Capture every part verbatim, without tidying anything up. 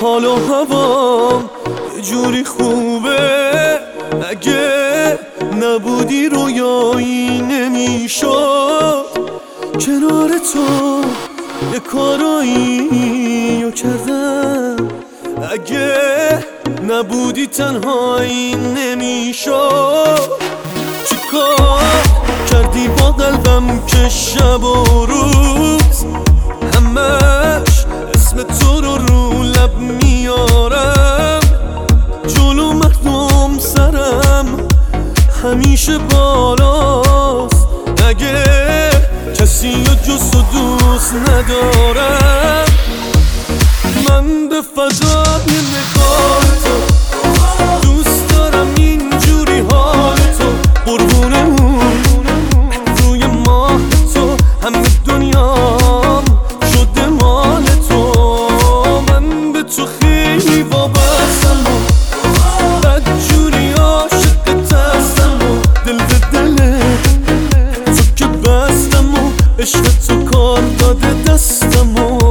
حال و هوام یه جوری خوبه، اگه نبودی رویایی نمیشد. کنار تو یه کارایی رو کردم، اگه نبودی تنهایی نمیشد. چیکار کردی با قلبم که شب و روز همش اسم تو رو رو لب میارم؟ جلو مردم سرم همیشه بالاست، اگه کسی رو جز تو دوست ندارم. من به فضای نگاه تو دوست دارم، اینجوری حال تو قربون اون روی ماه تو، همه دنیام شده مال تو. من به تو خیلی وابستم و بدجوری عاشقت هستم و دل به دل تو که بستم و عشق تو کار داده دستم و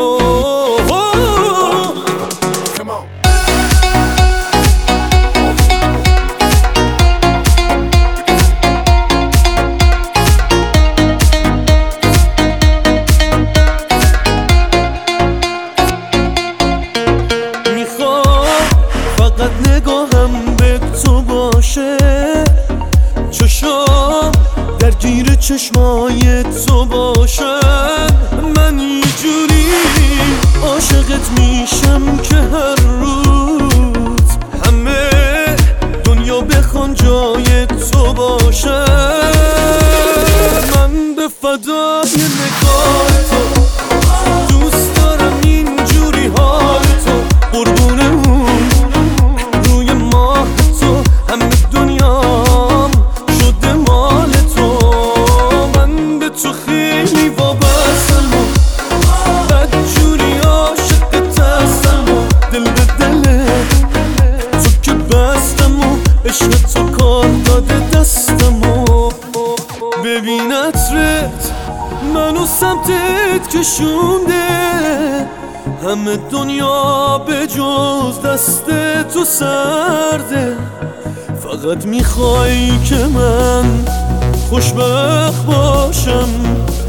نگاهم به تو باشه، چشام درگیر چشمای تو باشن. من یه جوری عاشقت میشم که هر روز همه دنیا بخوان جای تو باشن. من به فدای نگاه تو دوست دارم، اینجوری حال تو قربون اون عشق تو کار داده دستم و ببین عطرت منو سمتت کشونده، همه دنیا به جز دست تو سرده. فقط میخوای که من خوشبخت باشم،